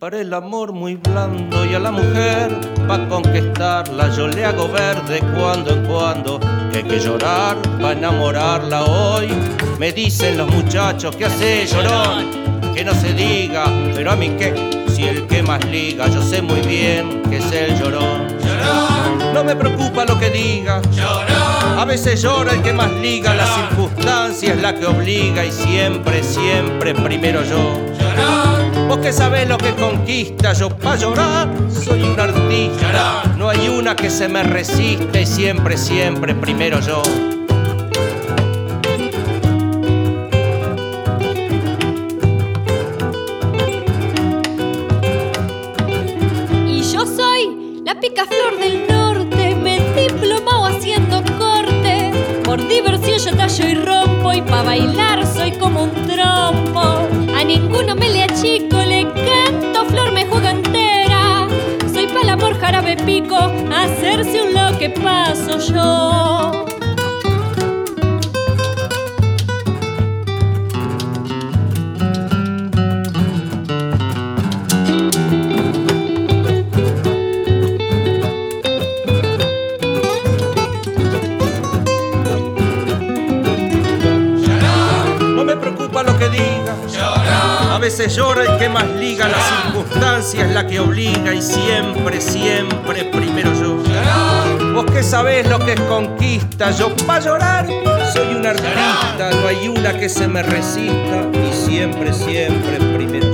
Para el amor muy blando y a la mujer, pa' conquistarla yo le hago ver de cuando en cuando que hay que llorar pa' enamorarla hoy. Me dicen los muchachos que hace llorón, que no se diga, pero a mí qué, si el que más liga, yo sé muy bien que es el llorón. Llorón, no me preocupa lo que diga, llorón, a veces llora el que más liga, la circunstancia es la que obliga y siempre, siempre primero yo. llorón, Vos que sabés lo que conquista, yo pa' llorar soy un artista. Llorón. No hay una que se me resista y siempre, siempre primero yo. Y yo soy la picaflor del norte, me he diplomado haciendo corte. Por diversión yo tallo y rompo, y pa' bailar soy como un trompo. A ninguno me le achico, le canto, flor me juega entera. Soy pa'l amor jarabe pico, hacerse un lo que paso yo. No me preocupa lo que diga, llorón, a veces llora el que más liga, la circunstancia es la que obliga y siempre, siempre primero yo. llorón, Vos que sabés lo que es conquista, yo pa' llorar soy un artista. No hay una que se me resista y siempre, siempre primero